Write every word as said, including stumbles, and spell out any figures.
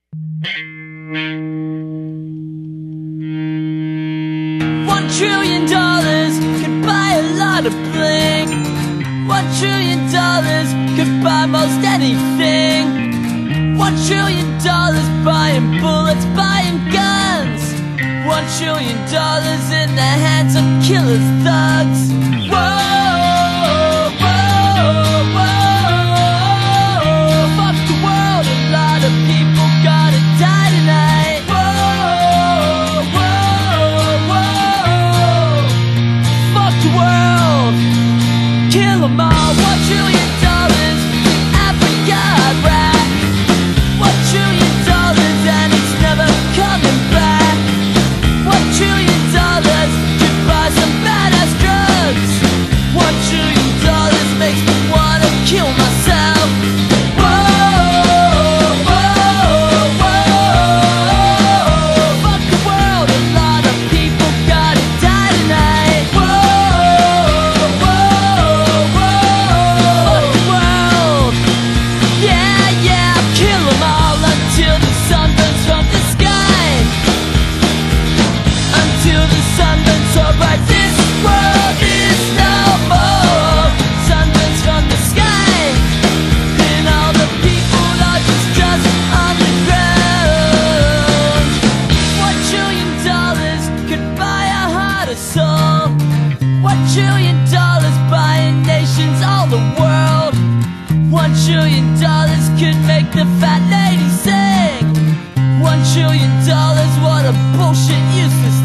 One trillion dollars could buy a lot of bling. One trillion dollars could buy most anything. One trillion dollars buying bullets, buying guns. One trillion dollars in the hands of killers, thugs. Whoa, whoa, whoa. Fuck the world, a lot of people gotta die tonight. Whoa, whoa, whoa. Fuck the world, kill 'em all. One trillion dollars in Africa, right? One trillion dollars and it's never coming back. One trillion dollars could buy some badass drugs. One trillion dollars makes me wanna kill myself. Whoa, whoa, whoa. Fuck the world, a lot of people gotta die tonight. Whoa, whoa, whoa. Fuck the world, yeah, yeah, kill 'em all until the sun burns from the sky. Until the sun burns so bright this world is no more. Sun burns from the sky, and all the people are just dust on the ground. One trillion dollars could buy a heart or soul. One trillion dollars buying nations, all the world. One trillion dollars could make the fat lady sing. One trillion dollars, what a bullshit useless